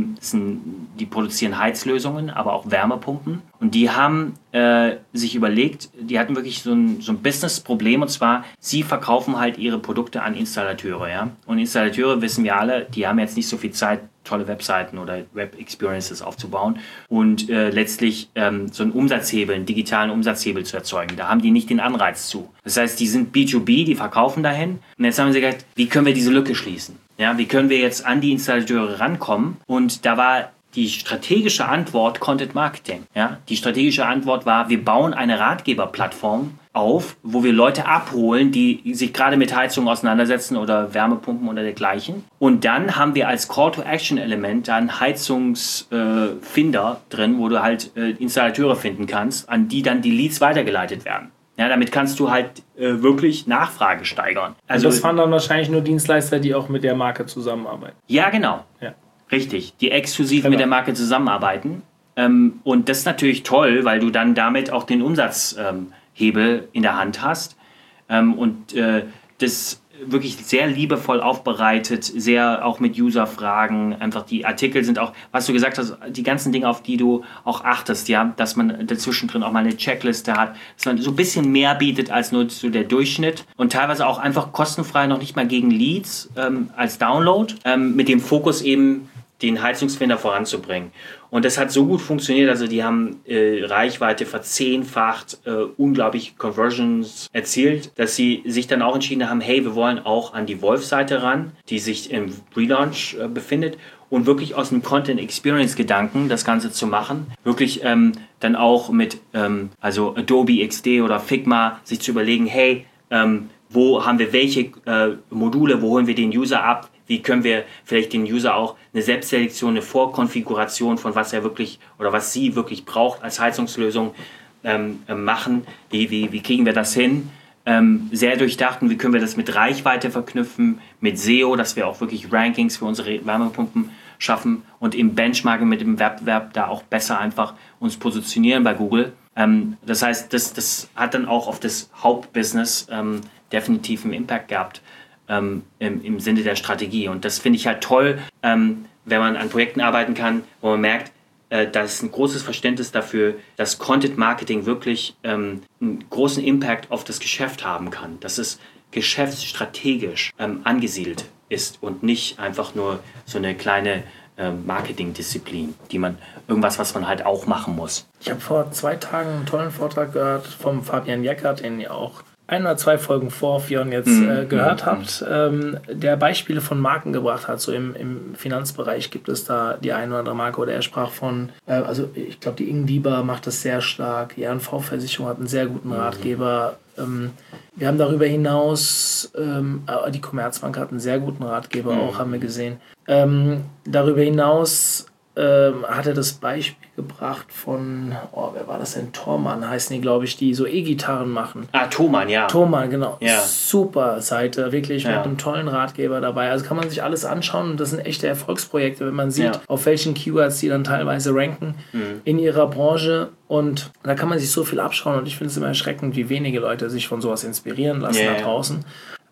Die produzieren Heizlösungen, aber auch Wärmepumpen. Und die haben sich überlegt, die hatten wirklich so ein Business-Problem. Und zwar, sie verkaufen halt ihre Produkte an Installateure. Ja? Und Installateure, wissen wir alle, die haben jetzt nicht so viel Zeit, tolle Webseiten oder Web-Experiences aufzubauen und letztlich so einen Umsatzhebel, einen digitalen Umsatzhebel zu erzeugen. Da haben die nicht den Anreiz zu. Das heißt, die sind B2B, die verkaufen dahin. Und jetzt haben sie gesagt, wie können wir diese Lücke schließen? Ja, wie können wir jetzt an die Installateure rankommen? Und da war die strategische Antwort Content Marketing. Ja? Die strategische Antwort war, wir bauen eine Ratgeberplattform auf, wo wir Leute abholen, die sich gerade mit Heizung auseinandersetzen oder Wärmepumpen oder dergleichen. Und dann haben wir als Call-to-Action-Element dann Heizungsfinder drin, wo du halt Installateure finden kannst, an die dann die Leads weitergeleitet werden. Ja, damit kannst du halt wirklich Nachfrage steigern. Also das waren dann wahrscheinlich nur Dienstleister, die auch mit der Marke zusammenarbeiten. Ja, genau. Ja. Richtig, die exklusiv mit der Marke zusammenarbeiten. Und das ist natürlich toll, weil du dann damit auch den Umsatzhebel in der Hand hast. Das wirklich sehr liebevoll aufbereitet, sehr auch mit User-Fragen. Einfach die Artikel sind auch, was du gesagt hast, die ganzen Dinge, auf die du auch achtest, ja, dass man dazwischen drin auch mal eine Checkliste hat, dass man so ein bisschen mehr bietet als nur so der Durchschnitt und teilweise auch einfach kostenfrei, noch nicht mal gegen Leads als Download, mit dem Fokus eben den Heizungsfinder voranzubringen. Und das hat so gut funktioniert, also die haben Reichweite verzehnfacht, unglaublich Conversions erzielt, dass sie sich dann auch entschieden haben, hey, wir wollen auch an die Wolf-Seite ran, die sich im Relaunch befindet und wirklich aus dem Content-Experience-Gedanken das Ganze zu machen, wirklich dann auch mit also Adobe XD oder Figma sich zu überlegen, hey, wo haben wir welche Module, wo holen wir den User ab, wie können wir vielleicht den User auch eine Selbstselektion, eine Vorkonfiguration von was er wirklich oder was sie wirklich braucht als Heizungslösung machen. Wie kriegen wir das hin? Sehr durchdacht und wie können wir das mit Reichweite verknüpfen, mit SEO, dass wir auch wirklich Rankings für unsere Wärmepumpen schaffen und im Benchmarking mit dem Wettbewerb da auch besser einfach uns positionieren bei Google. Das heißt, das hat dann auch auf das Hauptbusiness definitiv einen Impact gehabt. Im Sinne der Strategie. Und das finde ich halt toll, wenn man an Projekten arbeiten kann, wo man merkt, da ist ein großes Verständnis dafür, dass Content Marketing wirklich einen großen Impact auf das Geschäft haben kann. Dass es geschäftsstrategisch angesiedelt ist und nicht einfach nur so eine kleine Marketingdisziplin, was man halt auch machen muss. Ich habe vor 2 Tagen einen tollen Vortrag gehört vom Fabian Jeckert, den ihr auch 1 oder 2 Folgen vor Fionn jetzt gehört habt, der Beispiele von Marken gebracht hat. So im Finanzbereich gibt es da die eine oder andere Marke, oder er sprach von, also ich glaube, die Ingdiba macht das sehr stark, die RNV-Versicherung hat einen sehr guten Ratgeber. Wir haben darüber hinaus, die Commerzbank hat einen sehr guten Ratgeber auch, haben wir gesehen. Darüber hinaus hat er das Beispiel gebracht von, wer war das denn? Thormann heißen die, glaube ich, die so E-Gitarren machen. Thomann, ja. Thomann, genau. Ja. Super Seite, wirklich mit einem tollen Ratgeber dabei. Also kann man sich alles anschauen und das sind echte Erfolgsprojekte, wenn man sieht, auf welchen Keywords die dann teilweise ranken in ihrer Branche. Und da kann man sich so viel abschauen und ich finde es immer erschreckend, wie wenige Leute sich von sowas inspirieren lassen da draußen.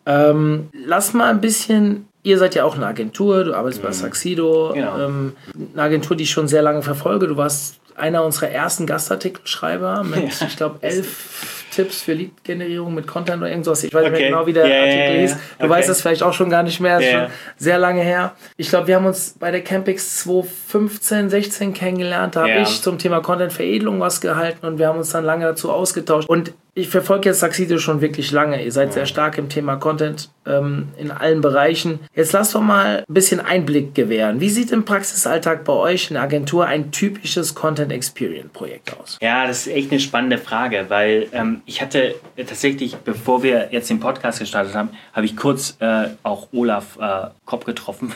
Lass mal ein bisschen... Ihr seid ja auch eine Agentur, du arbeitest bei Saxido, eine Agentur, die ich schon sehr lange verfolge. Du warst einer unserer ersten Gastartikelschreiber mit, ich glaube, 11 Tipps für Lead-Generierung mit Content oder irgendwas. Ich weiß nicht mehr genau, wie der Artikel hieß. Du weißt das vielleicht auch schon gar nicht mehr, ist schon sehr lange her. Ich glaube, wir haben uns bei der Campix 2015, 16 kennengelernt. Da habe ich zum Thema Content-Veredelung was gehalten und wir haben uns dann lange dazu ausgetauscht. Und ich verfolge jetzt Saxido schon wirklich lange. Ihr seid sehr stark im Thema Content in allen Bereichen. Jetzt lasst doch mal ein bisschen Einblick gewähren. Wie sieht im Praxisalltag bei euch in der Agentur ein typisches Content-Experience-Projekt aus? Ja, das ist echt eine spannende Frage, weil ich hatte tatsächlich, bevor wir jetzt den Podcast gestartet haben, habe ich kurz auch Olaf Kopp getroffen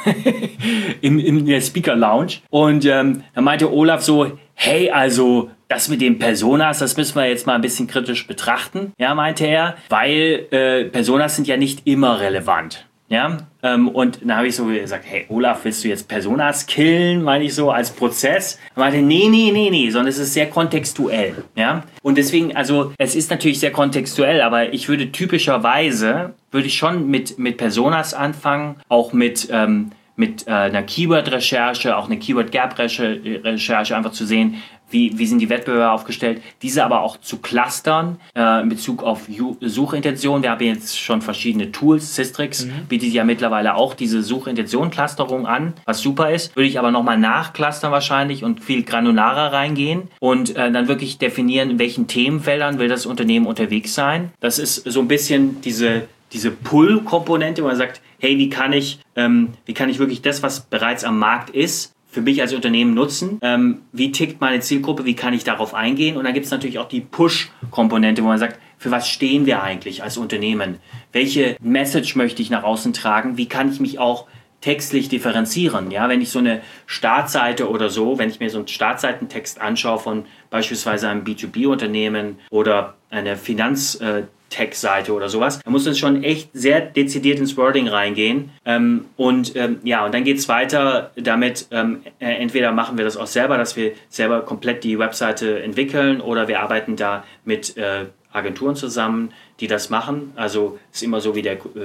in der Speaker Lounge. Und da meinte Olaf so, hey, also das mit den Personas, das müssen wir jetzt mal ein bisschen kritisch betrachten, ja, meinte er, weil Personas sind ja nicht immer relevant. Ja, und dann habe ich so gesagt, hey Olaf, willst du jetzt Personas killen, meine ich so, als Prozess? Er meinte, nee, sondern es ist sehr kontextuell, ja. Und deswegen, also es ist natürlich sehr kontextuell, aber ich würde typischerweise, schon mit Personas anfangen, auch mit einer Keyword-Recherche, auch eine Keyword-Gap-Recherche, einfach zu sehen, wie sind die Wettbewerber aufgestellt, diese aber auch zu clustern in Bezug auf Suchintention. Wir haben jetzt schon verschiedene Tools, Systrix bietet ja mittlerweile auch diese Suchintention-Clusterung an, was super ist. Würde ich aber nochmal nachclustern wahrscheinlich und viel granularer reingehen und dann wirklich definieren, in welchen Themenfeldern will das Unternehmen unterwegs sein. Das ist so ein bisschen diese Pull-Komponente, wo man sagt, hey, wie kann ich wirklich das, was bereits am Markt ist, für mich als Unternehmen nutzen? Wie tickt meine Zielgruppe? Wie kann ich darauf eingehen? Und dann gibt es natürlich auch die Push-Komponente, wo man sagt, für was stehen wir eigentlich als Unternehmen? Welche Message möchte ich nach außen tragen? Wie kann ich mich auch textlich differenzieren? Ja, wenn ich so eine Startseite oder so, wenn ich mir so einen Startseitentext anschaue von beispielsweise einem B2B-Unternehmen oder einer Finanz-Tech-Seite oder sowas, da muss es schon echt sehr dezidiert ins Wording reingehen. Und dann geht es weiter damit, entweder machen wir das auch selber, dass wir selber komplett die Webseite entwickeln, oder wir arbeiten da mit Agenturen zusammen, die das machen. Also ist immer so, wie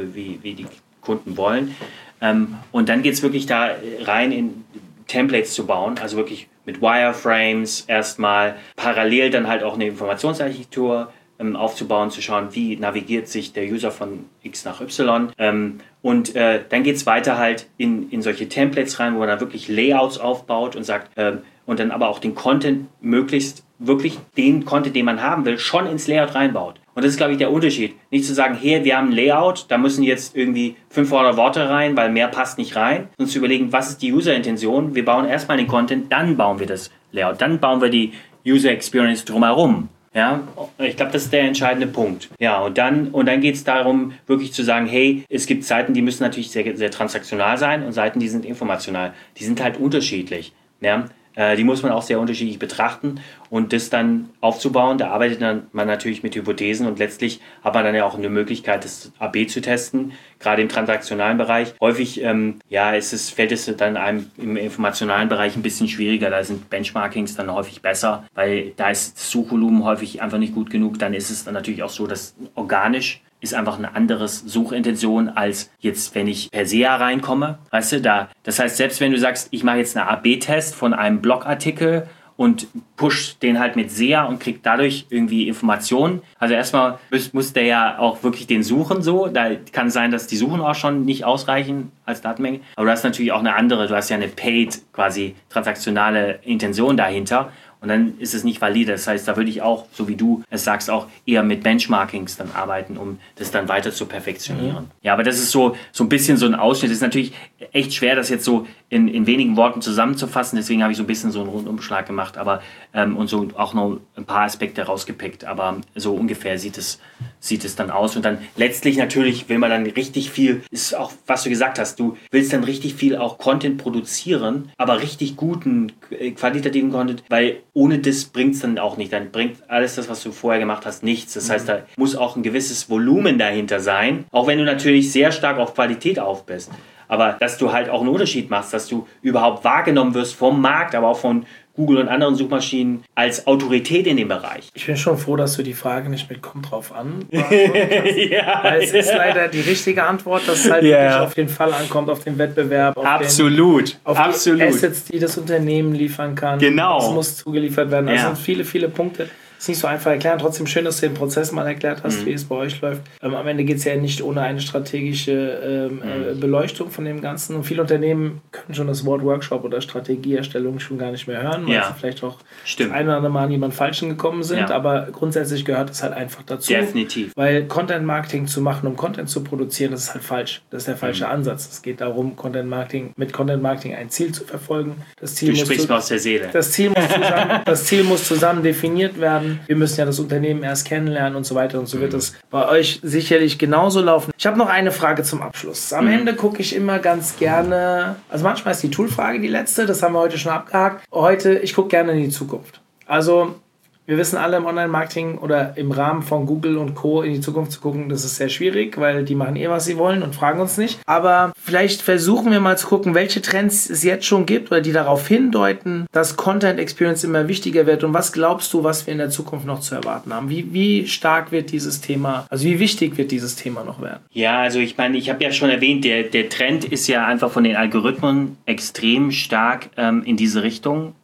die Kunden wollen. Und dann geht es wirklich da rein, in Templates zu bauen, also wirklich mit Wireframes erstmal, parallel dann halt auch eine Informationsarchitektur aufzubauen, zu schauen, wie navigiert sich der User von X nach Y. Und dann geht es weiter halt in solche Templates rein, wo man dann wirklich Layouts aufbaut und sagt, und dann aber auch den Content möglichst wirklich den Content, den man haben will, schon ins Layout reinbaut. Und das ist, glaube ich, der Unterschied. Nicht zu sagen, hey, wir haben ein Layout, da müssen jetzt irgendwie 500 Worte rein, weil mehr passt nicht rein. Und zu überlegen, was ist die User-Intention? Wir bauen erstmal den Content, dann bauen wir das Layout. Dann bauen wir die User-Experience drumherum. Ja, ich glaube, das ist der entscheidende Punkt. Ja, und dann geht es darum, wirklich zu sagen, hey, es gibt Seiten, die müssen natürlich sehr, sehr transaktional sein, und Seiten, die sind informational. Die sind halt unterschiedlich. Ja? Die muss man auch sehr unterschiedlich betrachten, und das dann aufzubauen, da arbeitet man natürlich mit Hypothesen, und letztlich hat man dann ja auch eine Möglichkeit, das AB zu testen, gerade im transaktionalen Bereich. Häufig fällt es dann einem im informationalen Bereich ein bisschen schwieriger, da sind Benchmarkings dann häufig besser, weil da ist das Suchvolumen häufig einfach nicht gut genug. Dann ist es dann natürlich auch so, dass organisch ist einfach eine andere Suchintention, als jetzt, wenn ich per SEA reinkomme. Weißt du, das heißt, selbst wenn du sagst, ich mache jetzt einen AB-Test von einem Blogartikel und push den halt mit SEA und krieg dadurch irgendwie Informationen. Also erstmal muss der ja auch wirklich den suchen so. Da kann sein, dass die Suchen auch schon nicht ausreichen als Datenmenge. Aber du hast natürlich auch eine andere, du hast ja eine paid, quasi transaktionale Intention dahinter. Und dann ist es nicht valide. Das heißt, da würde ich auch, so wie du es sagst, auch eher mit Benchmarkings dann arbeiten, um das dann weiter zu perfektionieren. Ja, aber das ist so ein bisschen so ein Ausschnitt. Es ist natürlich echt schwer, das jetzt so in wenigen Worten zusammenzufassen. Deswegen habe ich so ein bisschen so einen Rundumschlag gemacht, aber und so auch noch ein paar Aspekte rausgepickt. Aber so ungefähr sieht es dann aus. Und dann letztlich natürlich will man dann richtig viel, ist auch, was du gesagt hast, du willst dann richtig viel auch Content produzieren, aber richtig guten, qualitativen Content, weil ohne das bringt es dann auch nicht. Dann bringt alles das, was du vorher gemacht hast, nichts. Das heißt, da muss auch ein gewisses Volumen dahinter sein, auch wenn du natürlich sehr stark auf Qualität auf bist. Aber dass du halt auch einen Unterschied machst, dass du überhaupt wahrgenommen wirst vom Markt, aber auch von Google und anderen Suchmaschinen als Autorität in dem Bereich. Ich bin schon froh, dass du die Frage nicht mit "kommt drauf an" beantwortet hast. Weil es ist leider die richtige Antwort, dass es halt wirklich auf den Fall ankommt, auf den Wettbewerb, auf die Assets, die das Unternehmen liefern kann. Genau. Es muss zugeliefert werden. Das sind viele, viele Punkte. Ist nicht so einfach erklären. Trotzdem schön, dass du den Prozess mal erklärt hast, wie es bei euch läuft. Am Ende geht es ja nicht ohne eine strategische Beleuchtung von dem Ganzen. Und viele Unternehmen können schon das Wort Workshop oder Strategieerstellung schon gar nicht mehr hören, weil sie vielleicht auch das ein oder andere Mal an jemand Falschen gekommen sind. Ja. Aber grundsätzlich gehört es halt einfach dazu. Definitiv. Weil Content-Marketing zu machen, um Content zu produzieren, das ist halt falsch. Das ist der falsche Ansatz. Es geht darum, mit Content-Marketing ein Ziel zu verfolgen. Das Ziel du sprichst mir aus der Seele. Das Ziel muss zusammen definiert werden. Wir müssen ja das Unternehmen erst kennenlernen und so weiter, und so wird es bei euch sicherlich genauso laufen. Ich habe noch eine Frage zum Abschluss. Am Ende gucke ich immer ganz gerne, also manchmal ist die Toolfrage die letzte, das haben wir heute schon abgehakt. Ich gucke gerne in die Zukunft. Also wir wissen alle, im Online-Marketing oder im Rahmen von Google und Co. in die Zukunft zu gucken, das ist sehr schwierig, weil die machen was sie wollen und fragen uns nicht. Aber vielleicht versuchen wir mal zu gucken, welche Trends es jetzt schon gibt oder die darauf hindeuten, dass Content Experience immer wichtiger wird. Und was glaubst du, was wir in der Zukunft noch zu erwarten haben? Wie stark wird dieses Thema, also wie wichtig wird dieses Thema noch werden? Ja, also ich meine, ich habe ja schon erwähnt, der Trend ist ja einfach von den Algorithmen extrem stark in diese Richtung.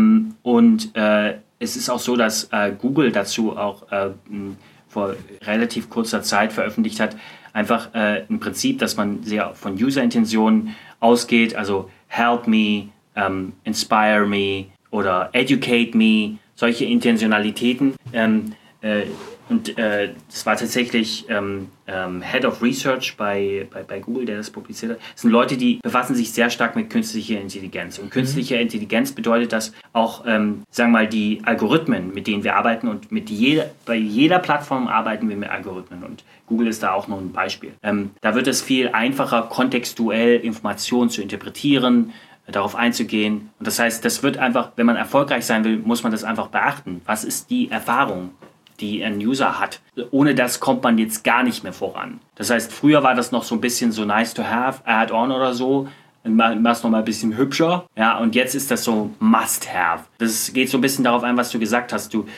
Es ist auch so, dass Google dazu auch vor relativ kurzer Zeit veröffentlicht hat, einfach ein Prinzip, dass man sehr von User-Intentionen ausgeht, also help me, inspire me oder educate me, solche Intentionalitäten. Und Und das war tatsächlich Head of Research bei Google, der das publiziert hat. Das sind Leute, die befassen sich sehr stark mit künstlicher Intelligenz. Und künstliche Intelligenz bedeutet, dass auch, sagen wir mal, die Algorithmen, mit denen wir arbeiten und bei jeder Plattform arbeiten wir mit Algorithmen. Und Google ist da auch nur ein Beispiel. Da wird es viel einfacher, kontextuell Informationen zu interpretieren, darauf einzugehen. Und das heißt, das wird einfach, wenn man erfolgreich sein will, muss man das einfach beachten. Was ist die Erfahrung, die ein User hat? Ohne das kommt man jetzt gar nicht mehr voran. Das heißt, früher war das noch so ein bisschen so nice to have, add-on oder so. Mach's noch mal ein bisschen hübscher. Ja, und jetzt ist das so must have. Das geht so ein bisschen darauf ein, was du gesagt hast. Du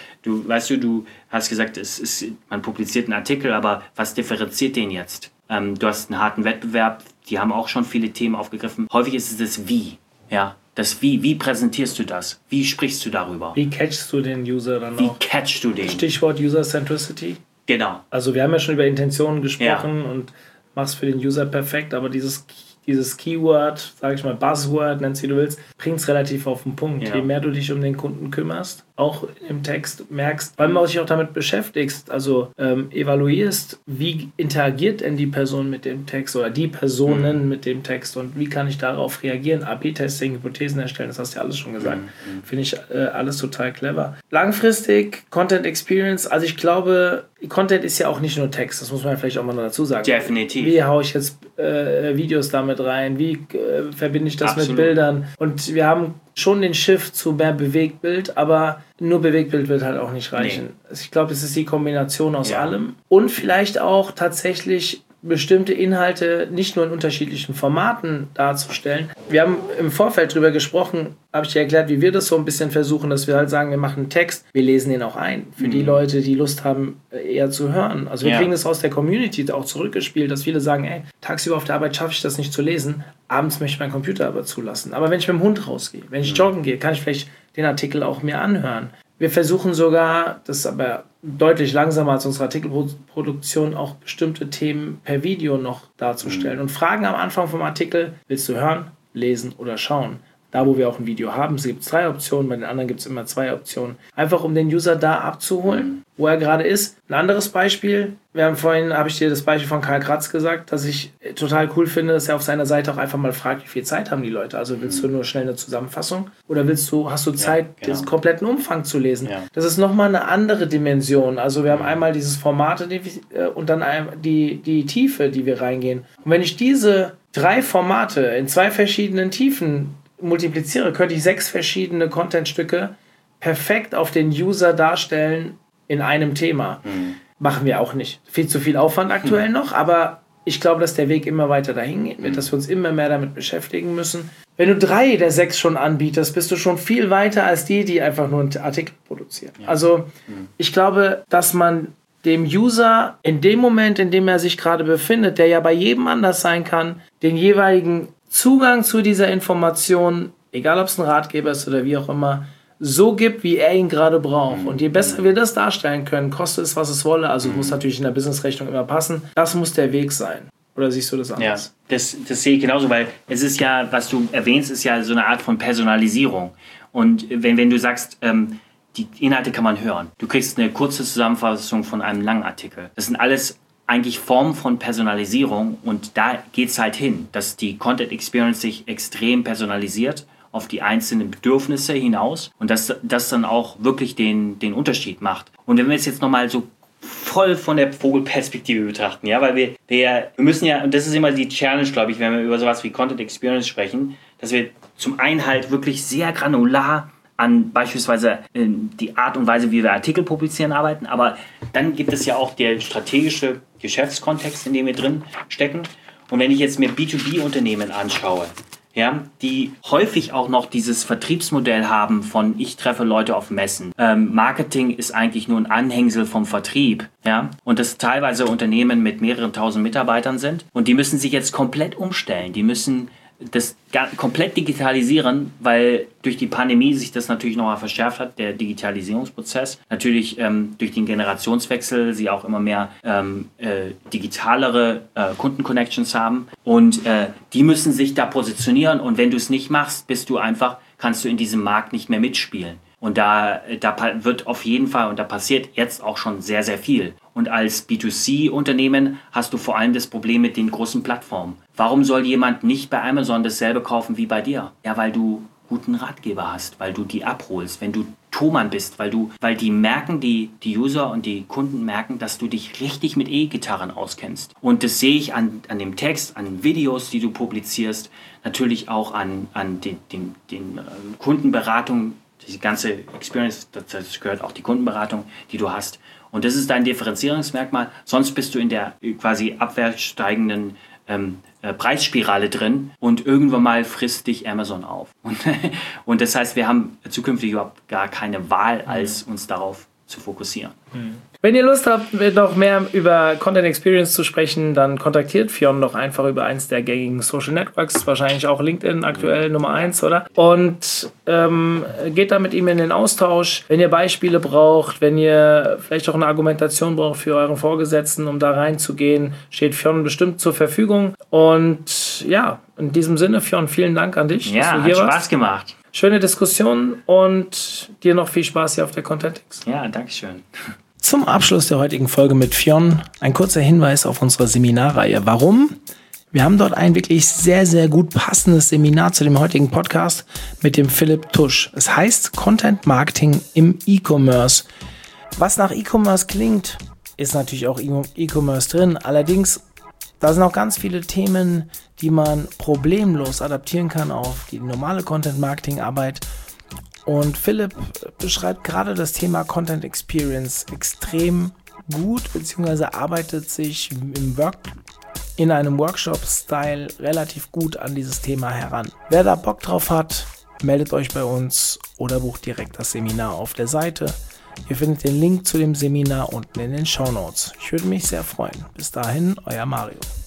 hast gesagt, man publiziert einen Artikel, aber was differenziert den jetzt? Du hast einen harten Wettbewerb, die haben auch schon viele Themen aufgegriffen. Häufig ist es das Wie. Ja, das Wie. Wie präsentierst du das? Wie sprichst du darüber? Wie catchst du den User dann auch? Wie catchst du den? Stichwort User Centricity. Genau. Also wir haben ja schon über Intentionen gesprochen und machst für den User perfekt, aber dieses Keyword, sage ich mal Buzzword, nennst wie du willst, bringt es relativ auf den Punkt. Je mehr du dich um den Kunden kümmerst, auch im Text merkst, weil man sich auch damit beschäftigst, also evaluierst, wie interagiert denn die Person mit dem Text oder die Personen mit dem Text und wie kann ich darauf reagieren, AB-Testing, Hypothesen erstellen, das hast du ja alles schon gesagt. Finde ich alles total clever. Langfristig, Content Experience, also ich glaube, Content ist ja auch nicht nur Text, das muss man vielleicht auch mal dazu sagen. Definitiv. Wie haue ich jetzt Videos damit rein, wie verbinde ich das mit Bildern und wir haben schon den Shift zu mehr Bewegtbild, aber nur Bewegtbild wird halt auch nicht reichen. Nee. Ich glaube, es ist die Kombination aus allem und vielleicht auch tatsächlich bestimmte Inhalte nicht nur in unterschiedlichen Formaten darzustellen. Wir haben im Vorfeld drüber gesprochen, habe ich dir erklärt, wie wir das so ein bisschen versuchen, dass wir halt sagen, wir machen einen Text, wir lesen den auch ein. Für die Leute, die Lust haben, eher zu hören. Also wir kriegen das aus der Community auch zurückgespielt, dass viele sagen, ey, tagsüber auf der Arbeit schaffe ich das nicht zu lesen, abends möchte ich meinen Computer aber zulassen. Aber wenn ich mit dem Hund rausgehe, wenn ich joggen gehe, kann ich vielleicht den Artikel auch mir anhören. Wir versuchen sogar, das ist aber deutlich langsamer als unsere Artikelproduktion, auch bestimmte Themen per Video noch darzustellen. Und fragen am Anfang vom Artikel, willst du hören, lesen oder schauen? Da, wo wir auch ein Video haben, es gibt 3 Optionen, bei den anderen gibt es immer 2 Optionen. Einfach, um den User da abzuholen, wo er gerade ist. Ein anderes Beispiel, habe ich dir das Beispiel von Karl Kratz gesagt, dass ich total cool finde, dass er auf seiner Seite auch einfach mal fragt, wie viel Zeit haben die Leute? Also willst du nur schnell eine Zusammenfassung oder hast du Zeit, den kompletten Umfang zu lesen? Ja. Das ist nochmal eine andere Dimension. Also wir haben einmal dieses Format und dann die Tiefe, die wir reingehen. Und wenn ich diese 3 Formate in 2 verschiedenen Tiefen multipliziere, könnte ich 6 verschiedene Contentstücke perfekt auf den User darstellen in einem Thema. Machen wir auch nicht. Viel zu viel Aufwand aktuell noch, aber ich glaube, dass der Weg immer weiter dahin geht, dass wir uns immer mehr damit beschäftigen müssen. Wenn du 3 der 6 schon anbietest, bist du schon viel weiter als die einfach nur einen Artikel produzieren. Ja. Also ich glaube, dass man dem User in dem Moment, in dem er sich gerade befindet, der ja bei jedem anders sein kann, den jeweiligen Zugang zu dieser Information, egal ob es ein Ratgeber ist oder wie auch immer, so gibt, wie er ihn gerade braucht. Und je besser wir das darstellen können, kostet es, was es wolle, also muss natürlich in der Businessrechnung immer passen, das muss der Weg sein. Oder siehst du das anders? Ja, das sehe ich genauso, weil es ist ja, was du erwähnst, ist ja so eine Art von Personalisierung. Und wenn du sagst, die Inhalte kann man hören, du kriegst eine kurze Zusammenfassung von einem langen Artikel. Das sind alles eigentlich Formen von Personalisierung und da geht es halt hin, dass die Content Experience sich extrem personalisiert auf die einzelnen Bedürfnisse hinaus und dass das dann auch wirklich den Unterschied macht. Und wenn wir es jetzt nochmal so voll von der Vogelperspektive betrachten, ja, weil wir müssen ja, und das ist immer die Challenge, glaube ich, wenn wir über sowas wie Content Experience sprechen, dass wir zum einen halt wirklich sehr granular an beispielsweise die Art und Weise, wie wir Artikel publizieren, arbeiten, aber dann gibt es ja auch der strategische Geschäftskontext, in dem wir drin stecken. Und wenn ich jetzt mir B2B-Unternehmen anschaue, ja, die häufig auch noch dieses Vertriebsmodell haben von ich treffe Leute auf Messen. Marketing ist eigentlich nur ein Anhängsel vom Vertrieb, ja, und das teilweise Unternehmen mit mehreren tausend Mitarbeitern sind und die müssen sich jetzt komplett umstellen. Die müssen das komplett digitalisieren, weil durch die Pandemie sich das natürlich nochmal verschärft hat, der Digitalisierungsprozess. Natürlich durch den Generationswechsel sie auch immer mehr digitalere Kundenconnections haben und die müssen sich da positionieren und wenn du es nicht machst, kannst du in diesem Markt nicht mehr mitspielen. Und da wird auf jeden Fall, und da passiert jetzt auch schon sehr, sehr viel. Und als B2C-Unternehmen hast du vor allem das Problem mit den großen Plattformen. Warum soll jemand nicht bei Amazon dasselbe kaufen wie bei dir? Ja, weil du guten Ratgeber hast, weil du die abholst, wenn du Thomann bist, weil die merken, die User und die Kunden merken, dass du dich richtig mit E-Gitarren auskennst. Und das sehe ich an dem Text, an Videos, die du publizierst, natürlich auch an den Kundenberatungen, die ganze Experience, das gehört auch die Kundenberatung, die du hast. Und das ist dein Differenzierungsmerkmal, sonst bist du in der quasi abwärts steigenden Preisspirale drin und irgendwann mal frisst dich Amazon auf. Und das heißt, wir haben zukünftig überhaupt gar keine Wahl, als uns darauf zu fokussieren. Wenn ihr Lust habt, noch mehr über Content Experience zu sprechen, dann kontaktiert Fionn doch einfach über eins der gängigen Social Networks, wahrscheinlich auch LinkedIn aktuell Nummer 1, oder? Und geht da mit ihm in den Austausch. Wenn ihr Beispiele braucht, wenn ihr vielleicht auch eine Argumentation braucht für euren Vorgesetzten, um da reinzugehen, steht Fionn bestimmt zur Verfügung. Und ja, in diesem Sinne, Fionn, vielen Dank an dich, dass du hier warst. Ja, hat Spaß gemacht. Schöne Diskussion und dir noch viel Spaß hier auf der Contentix. Ja, danke schön. Zum Abschluss der heutigen Folge mit Fionn ein kurzer Hinweis auf unsere Seminarreihe. Warum? Wir haben dort ein wirklich sehr, sehr gut passendes Seminar zu dem heutigen Podcast mit dem Philipp Tusch. Es heißt Content Marketing im E-Commerce. Was nach E-Commerce klingt, ist natürlich auch E-Commerce drin. Allerdings, da sind auch ganz viele Themen, die man problemlos adaptieren kann auf die normale Content-Marketing-Arbeit. Und Philipp beschreibt gerade das Thema Content Experience extrem gut, beziehungsweise arbeitet sich in einem Workshop-Style relativ gut an dieses Thema heran. Wer da Bock drauf hat, meldet euch bei uns oder bucht direkt das Seminar auf der Seite. Ihr findet den Link zu dem Seminar unten in den Shownotes. Ich würde mich sehr freuen. Bis dahin, euer Mario.